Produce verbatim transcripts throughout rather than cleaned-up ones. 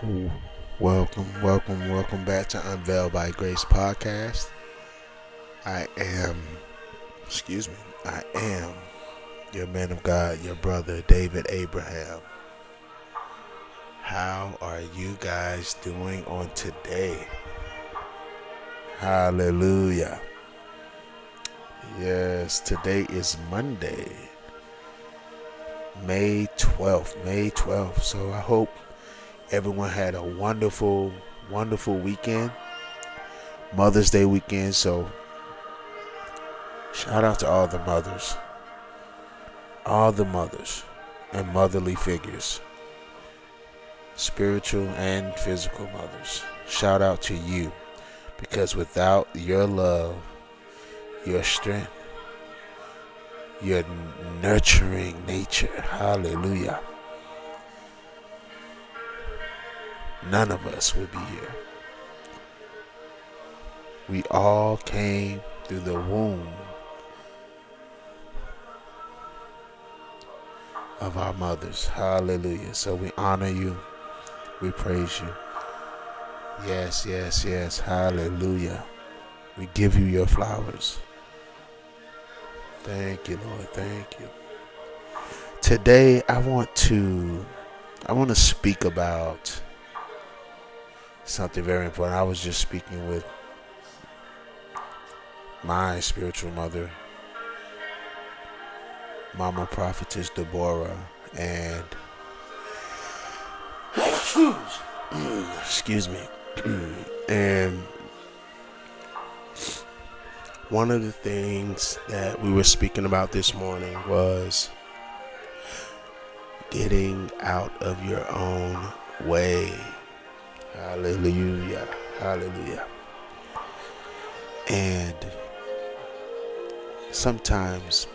Ooh, Welcome, welcome, welcome back to Unveiled by Grace podcast. I am, excuse me, I am your man of God, your brother, David Abraham. How are you guys doing on today? Hallelujah. Yes, today is Monday, May twelfth, May twelfth. So I hope everyone had a wonderful, wonderful weekend, Mother's Day weekend. So shout out to all the mothers, all the mothers and motherly figures, spiritual and physical mothers. Shout out to you, because without your love, your strength, your nurturing nature, hallelujah, none of us would be here. We all came through the womb of our mothers. Hallelujah. So we honor you. We praise you. Yes, yes, yes. Hallelujah. We give you your flowers. Thank you, Lord. Thank you. Today I want to I want to speak about something very important. I was just speaking with my spiritual mother, Mama Prophetess Deborah, and excuse me, and one of the things that we were speaking about this morning was getting out of your own way. Hallelujah. Hallelujah. And sometimes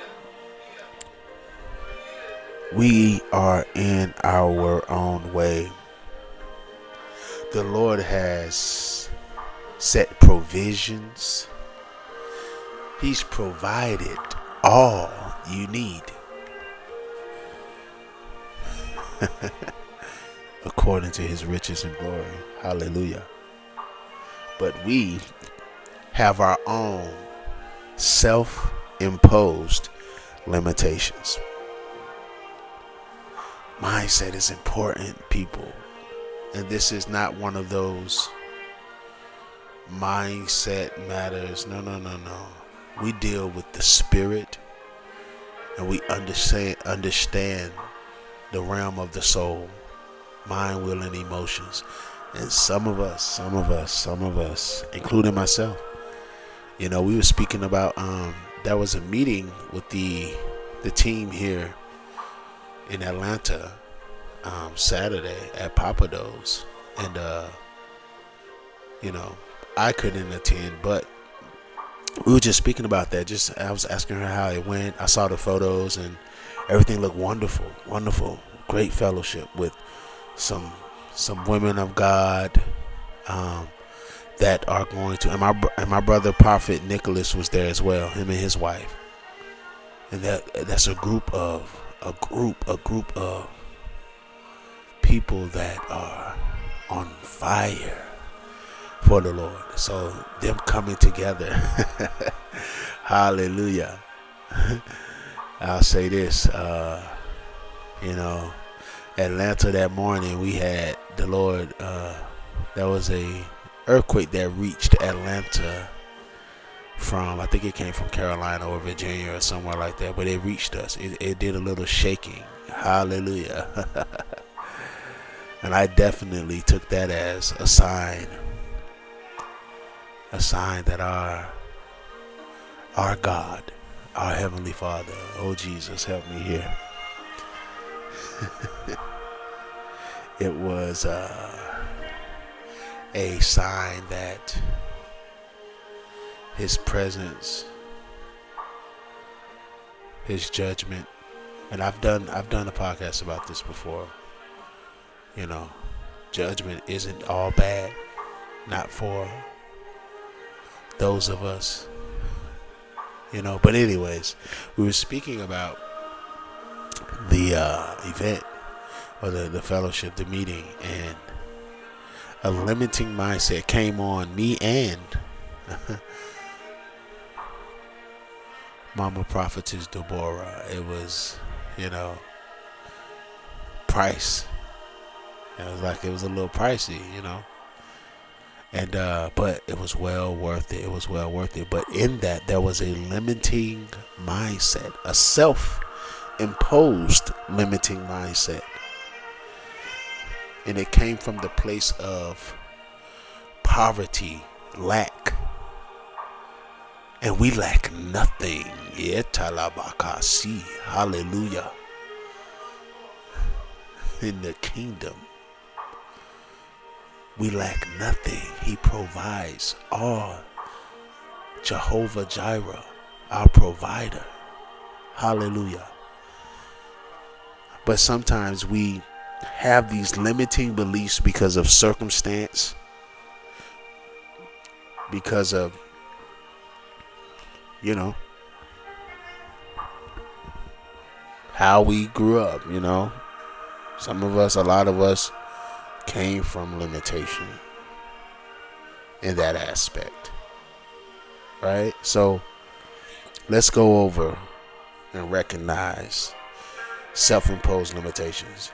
we are in our own way. The Lord has set provisions. He's provided all you need, according to his riches and glory. Hallelujah. But we have our own self-imposed limitations. Mindset is important, people. And this is not one of those mindset matters. No, no, no, no. We deal with the spirit, and we understand understand the realm of the soul, mind, will, and emotions. And some of us, some of us, some of us, including myself, you know, we were speaking about, um, there was a meeting with the the team here in Atlanta um, Saturday at Papados, and uh, you know, I couldn't attend, but we were just speaking about that. Just I was asking her how it went. I saw the photos, and everything looked wonderful, wonderful, great fellowship with some some women of God um, that are going to, and my and my brother Prophet Nicholas was there as well, him and his wife, and that that's a group of a group a group of people that are on fire for the Lord. So them coming together, hallelujah. I'll say this, uh, you know, Atlanta that morning we had the Lord. Uh, there was a earthquake that reached Atlanta from, I think it came from Carolina or Virginia or somewhere like that, but it reached us. It, it did a little shaking. Hallelujah. And I definitely took that as a sign, a sign that our our God, our Heavenly Father, oh Jesus, help me here. It was uh, a sign that his presence, his judgment, and I've done I've done a podcast about this before. You know, judgment isn't all bad, not for those of us, you know. But anyways, we were speaking about the uh, event or the, the fellowship, the meeting, and a limiting mindset came on me and Mama Prophetess Deborah. It was, you know, price. It was like it was a little pricey, you know. And uh, but it was well worth it. It was well worth it. But in that, there was a limiting mindset, a self-imposed limiting mindset, and it came from the place of poverty, lack, and we lack nothing. Yetalabakasi, hallelujah. In the kingdom, we lack nothing. He provides all. Jehovah Jireh, our provider. Hallelujah. But sometimes we have these limiting beliefs because of circumstance, because of, you know, how we grew up, you know. Some of us, a lot of us, came from limitation in that aspect, right? So let's go over and recognize self-imposed limitations.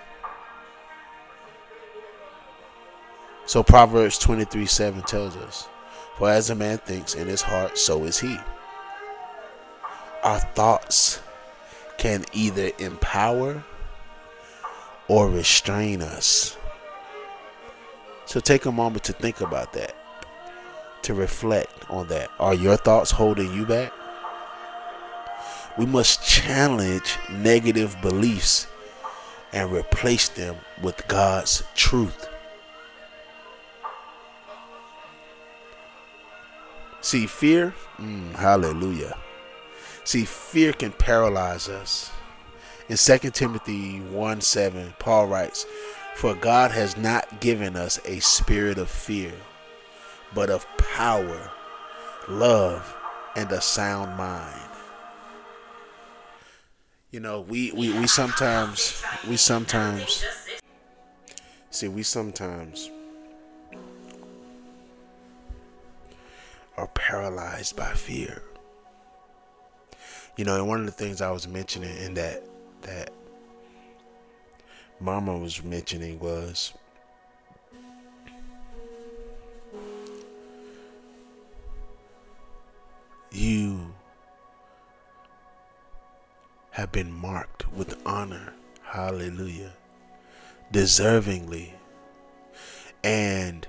So Proverbs twenty-three seven tells us, for as a man thinks in his heart, so is he. Our thoughts can either empower or restrain us. So take a moment to think about that, to reflect on that. Are your thoughts holding you back? We must challenge negative beliefs and replace them with God's truth. See, fear, mm, hallelujah. See, fear can paralyze us. In Second Timothy one seven, Paul writes, for God has not given us a spirit of fear, but of power, love, and a sound mind. You know, we, we, we sometimes, we sometimes, see, we sometimes are paralyzed by fear. You know, and one of the things I was mentioning in that, that Mama was mentioning was you have been marked with honor, hallelujah, deservingly, and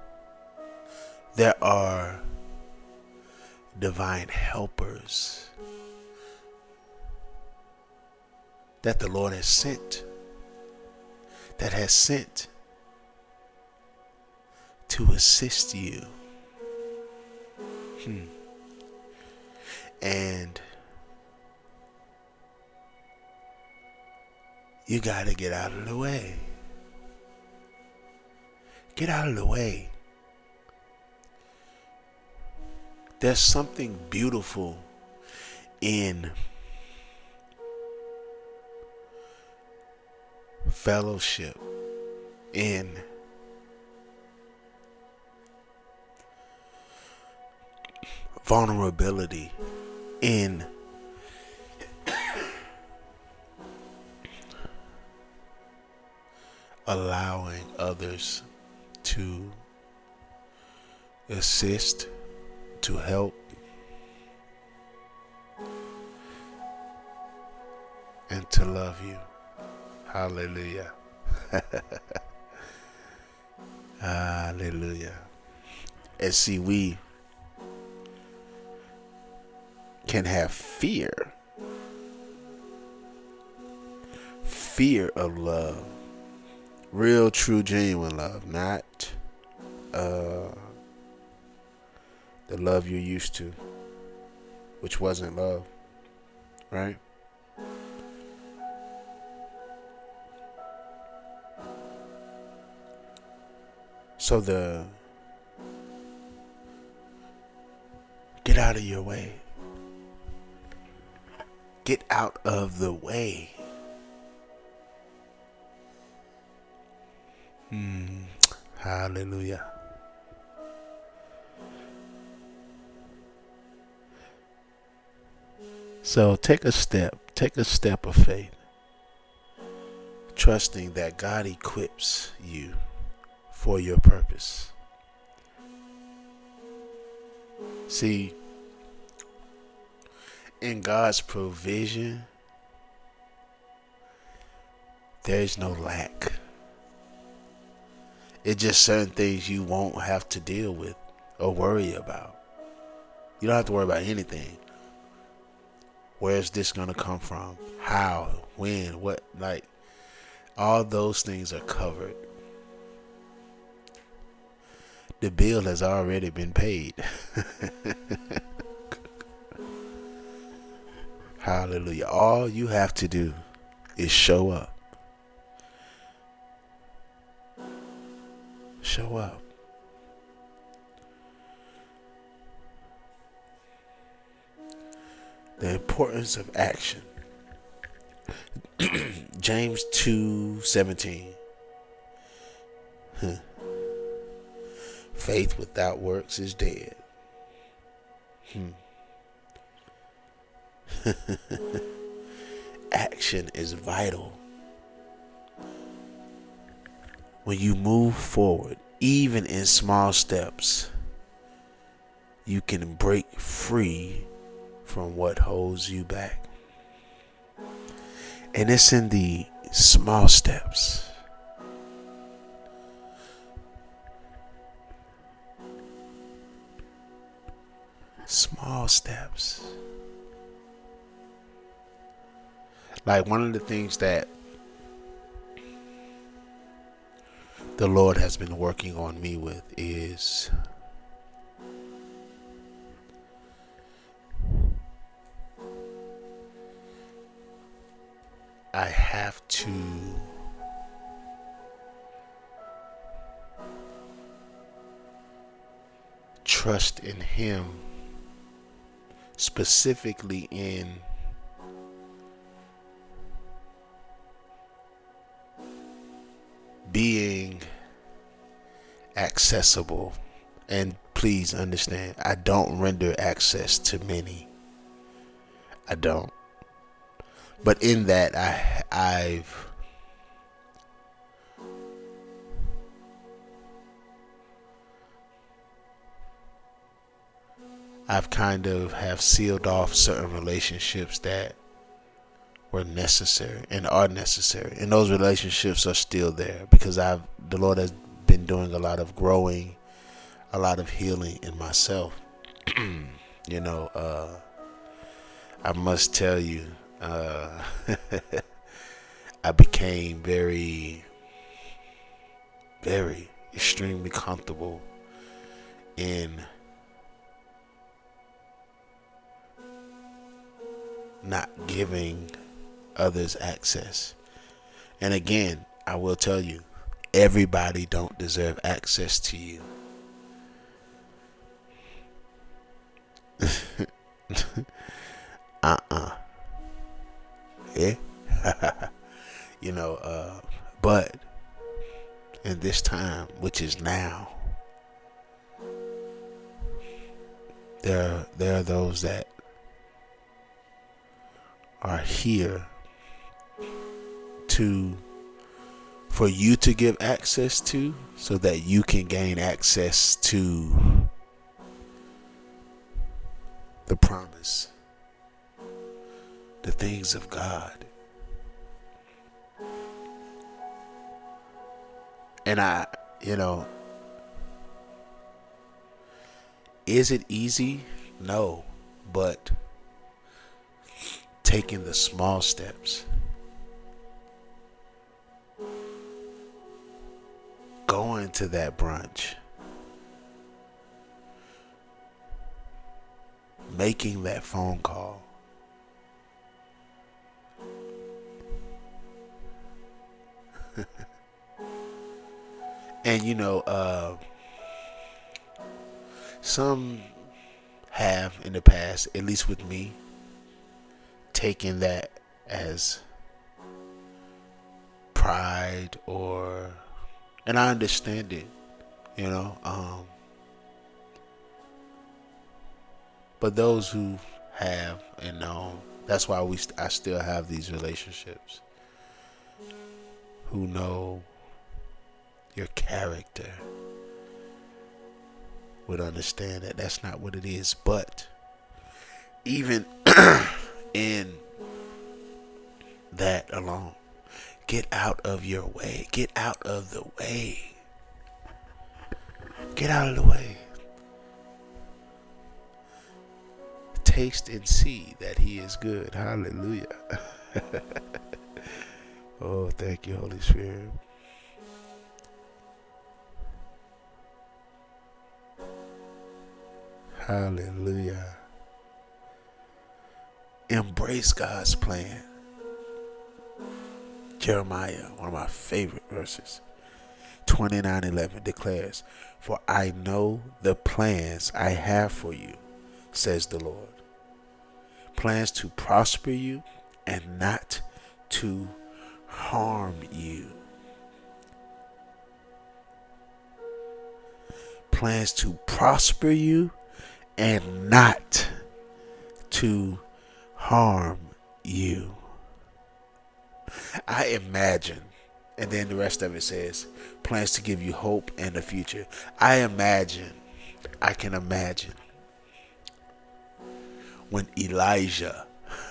there are divine helpers that the Lord has sent. That has sent to assist you. Hmm. And you got to get out of the way. Get out of the way. There's something beautiful in fellowship, in vulnerability, in allowing others to assist, to help, and to love you. Hallelujah. Hallelujah. And see, we can have fear. Fear of love. Real, true, genuine love. Not uh, the love you're used to, which wasn't love. Right? So the get out of your way. Get out of the way. Hmm. Hallelujah. So take a step, take a step of faith, trusting that God equips you for your purpose. See, in God's provision, there is no lack. It's just certain things you won't have to deal with or worry about. You don't have to worry about anything. Where's this going to come from? How? When? What? Like, all those things are covered. The bill has already been paid. Hallelujah. All you have to do is show up. Show up. The importance of action. James two seventeen. Huh. Faith without works is dead. Hmm. Action is vital. When you move forward, even in small steps, you can break free from what holds you back. And it's in the small steps. Small steps. Like, one of the things that the Lord has been working on me with is I have to trust in Him, specifically in being accessible. And please understand, I don't render access to many. I don't. But in that, I, I've I've kind of have sealed off certain relationships that were necessary and are necessary. And those relationships are still there because I've the Lord has been doing a lot of growing, a lot of healing in myself. You know, uh, I must tell you, uh, I became very, very extremely comfortable in not giving others access. And again, I will tell you, everybody don't deserve access to you. uh-uh. Yeah. You know, uh, but in this time, which is now, there, there are those that are here to for you to give access to, so that you can gain access to the promise, the things of God. And I, you know, is it easy? No, but taking the small steps, going to that brunch, making that phone call, and you know, uh, some have in the past, at least with me, taken that as pride, or, and I understand it, you know. Um, but those who have and know, that's why we st- I still have these relationships. Who know your character would understand that that's not what it is. But even in that alone, get out of your way. Get out of the way. Get out of the way. Taste and see that he is good. Hallelujah. Oh, thank you, Holy Spirit. Hallelujah. Embrace God's plan. Jeremiah, one of my favorite verses, twenty-nine eleven declares, "For I know the plans I have for you, says the Lord. Plans to prosper you and not to harm you." Plans to prosper you and not to harm you. I imagine, and then the rest of it says, plans to give you hope and a future. I imagine, I can imagine when Elijah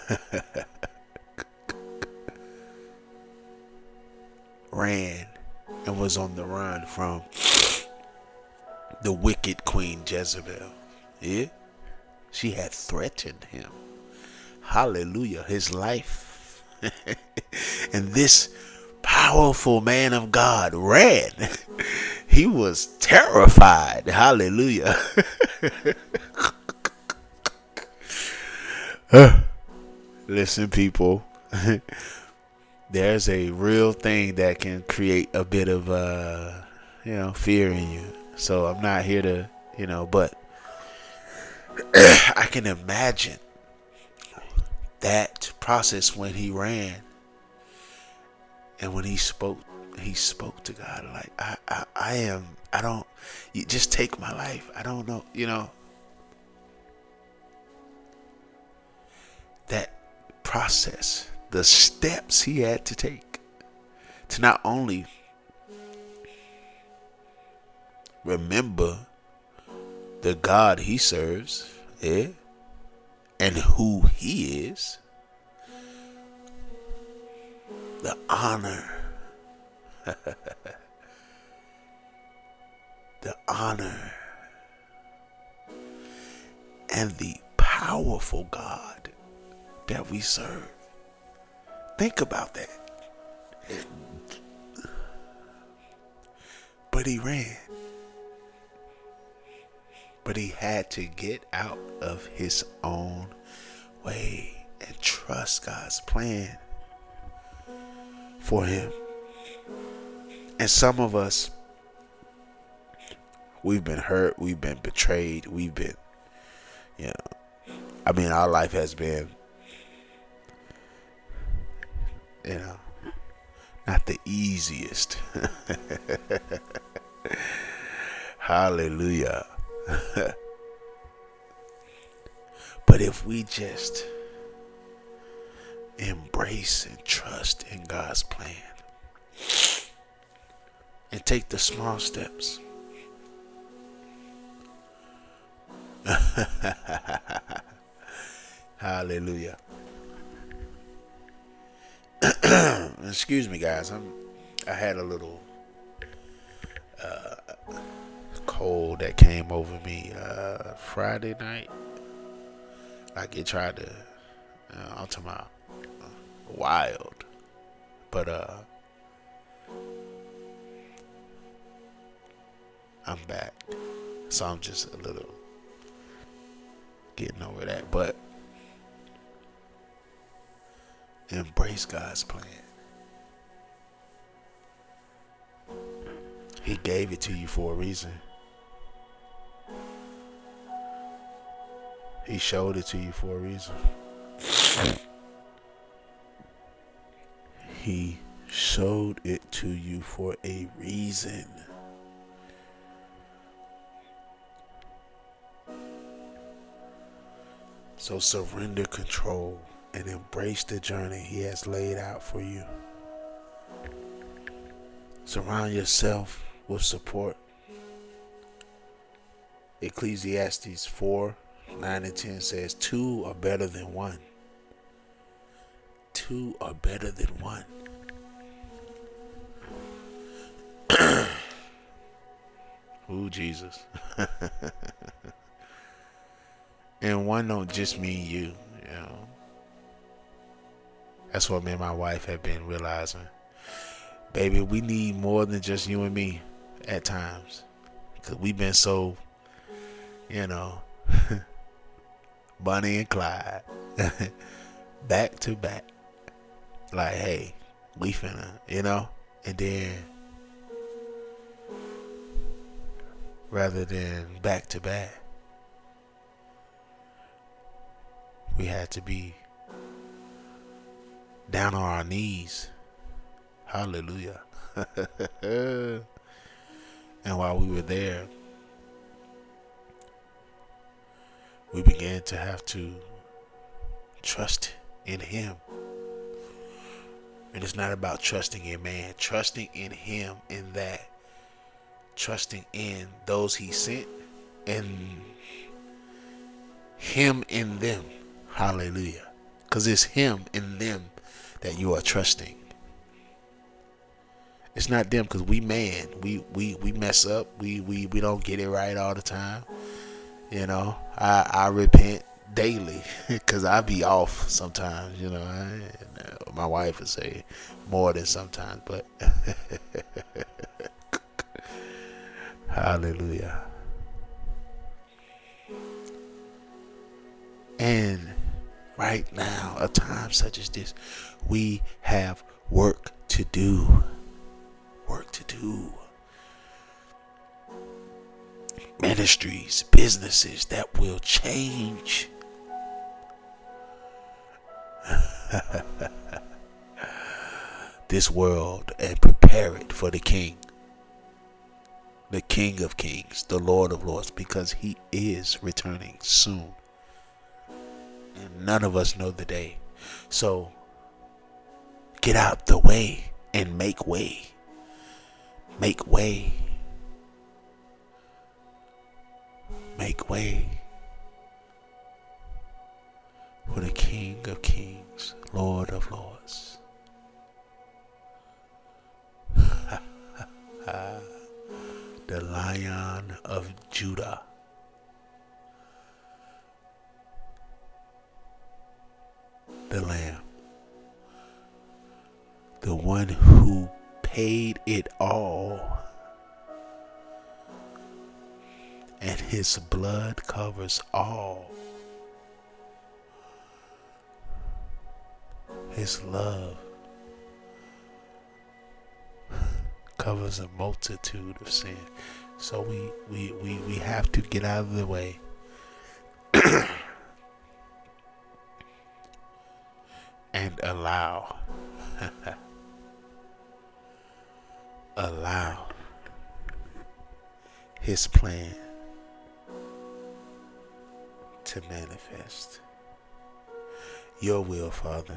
ran and was on the run from the wicked Queen Jezebel. Yeah? She had threatened him. Hallelujah. His life. And this powerful man of God ran. He was terrified. Hallelujah. Listen, people. There's a real thing that can create a bit of uh, you know, fear in you. So I'm not here to, you know, but I can imagine that process when he ran and when he spoke. He spoke to God like, I, I, I am. I don't. You just take my life. I don't know. You know. That process, the steps he had to take to not only remember the God he serves, yeah, and who he is, the honor, the honor, and the powerful God that we serve. Think about that. But he ran. But he had to get out of his own way and trust God's plan for him. And some of us, we've been hurt, we've been betrayed, we've been, you know, I mean, our life has been, you know, not the easiest. Hallelujah. But if we just embrace and trust in God's plan and take the small steps, hallelujah. Excuse me, guys. I'm. I had a little uh, cold that came over me uh, Friday night. Like it tried to. Uh, I'm talking about uh, wild, but uh, I'm back, so I'm just a little getting over that. But embrace God's plan. He gave it to you for a reason. He showed it to you for a reason. He showed it to you for a reason. So surrender control and embrace the journey He has laid out for you. Surround yourself with support. Ecclesiastes four, nine and ten says, two are better than one. Two are better than one. Ooh, Jesus. And one don't just mean you, you know. That's what me and my wife have been realizing. Baby, we need more than just you and me at times. Because we've been so, you know, Bonnie and Clyde. Back to back. Like, hey, we finna, you know? And then, rather than back to back, we had to be down on our knees. Hallelujah. And while we were there, we began to have to trust in Him. And it's not about trusting in man, trusting in Him, in that trusting in those He sent and Him in them. Hallelujah. Because it's Him in them that you are trusting. It's not them, because we man, we, we, we mess up. We, we, we don't get it right all the time. You know, I, I repent daily because I be off sometimes, you know. I, my wife would say more than sometimes, but hallelujah. And right now, a time such as this, we have work to do. Work to do. Ministries, businesses that will change. This world and prepare it for the King. The King of Kings, the Lord of Lords, because He is returning soon. And none of us know the day. So get out the way and make way. Make way. Make way for the King of Kings, Lord of Lords. The Lion of Judah. The Lamb. The one who paid it all. And His blood covers all. His love covers a multitude of sin. So we, we, we, we have to get out of the way. And allow. allow His plan to manifest. Your will, Father.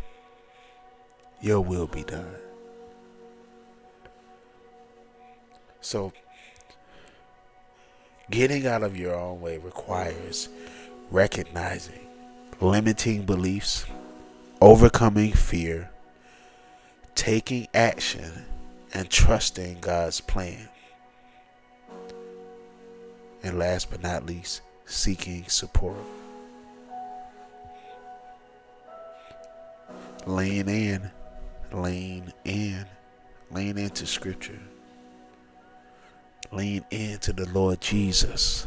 Your will be done. So, getting out of your own way requires recognizing limiting beliefs, overcoming fear, taking action, and trusting God's plan. And last but not least, seeking support. Lean in, lean in, lean into Scripture. Lean into the Lord Jesus.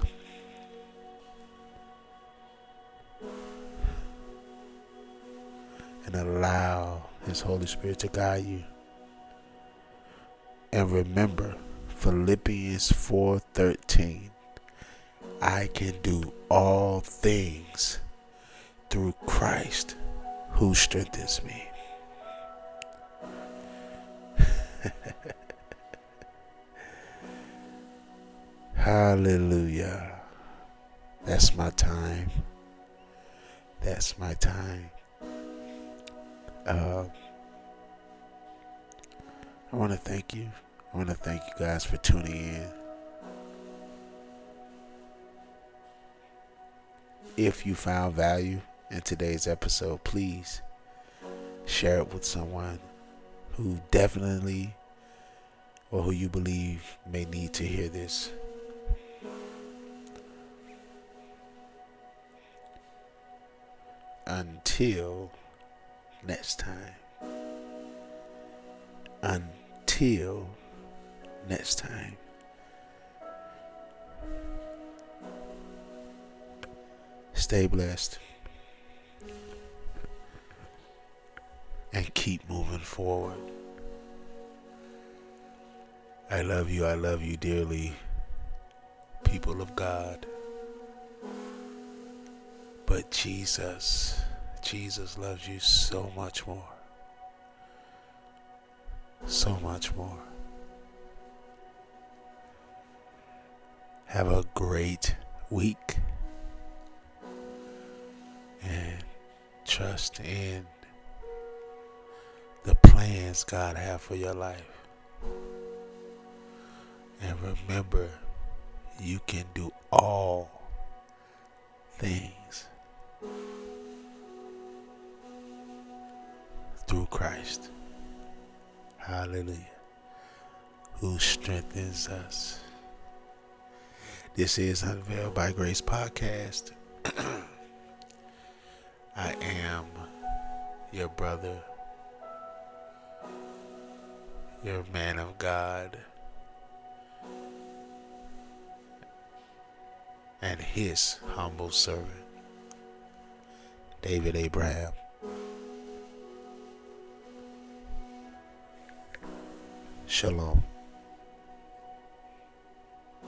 And allow His Holy Spirit to guide you. And remember Philippians four thirteen. I can do all things through Christ who strengthens me. Hallelujah. That's my time. That's my time. Uh, I want to thank you. I want to thank you guys for tuning in. If you found value in today's episode, please share it with someone who definitely or who you believe may need to hear this. Until next time. Until next time. Stay blessed. And keep moving forward. I love you. I love you dearly, people of God. But Jesus, Jesus loves you so much more. So much more. Have a great week. And trust in the plans God has for your life. And remember, you can do all things through Christ. Hallelujah. Who strengthens us. This is Unveiled by Grace Podcast. I am your brother, your man of God, and his humble servant, David Abraham. Shalom.